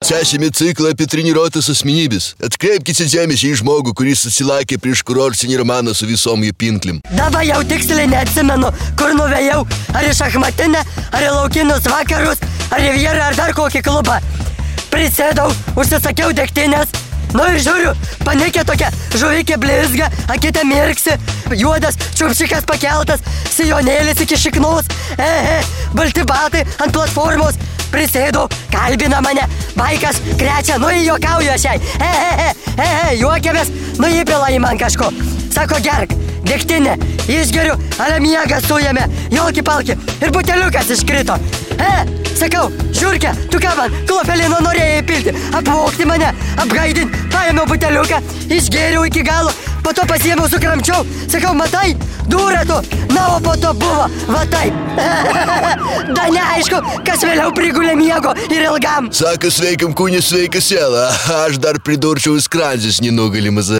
Tęsime ciklą apie treniruotas asmenybės. Atkreipkite dėmesį į žmogų, kuris atsilaikė prieš kurortinį romaną su visom jų pinklim. Dabar jau tiksliai neatsimenu, kur nuvėjau. Ar į šachmatinę, ar į laukinius vakarus, ar į vyrą, ar dar kokį klubą. Prisėdau, užsisakiau degtinės. Nu ir žiūriu, panikė tokia žuvikė blizga, akite mirksi, juodas čiupšikas pakeltas, sijonėlis iki šiknos, balti batai ant platformos. Prisėdau, kalbina mane, baikas krečia, nu juokauju aš jai, juokiamės, nu įpila į man kažko. Sako, gerk, degtinė, išgeriu, ale miegas suėmė, jolki palki, ir buteliukas iškrito. Sakau, žiūrke, tu ką man, klopelino norėjai įpilti, apvogti mane, apgaidint, paėmiau buteliuką, išgėriau iki galo, po to pasiėmiau, sukramčiau, sakau, matai, dūra tu, na, o po to buvo, va taip. Da neaišku, kas vėliau prigulė miego ir ilgam. Sako, sveikam kūnį, sveika siela, aš dar pridurčiau skrandis nenugalimas.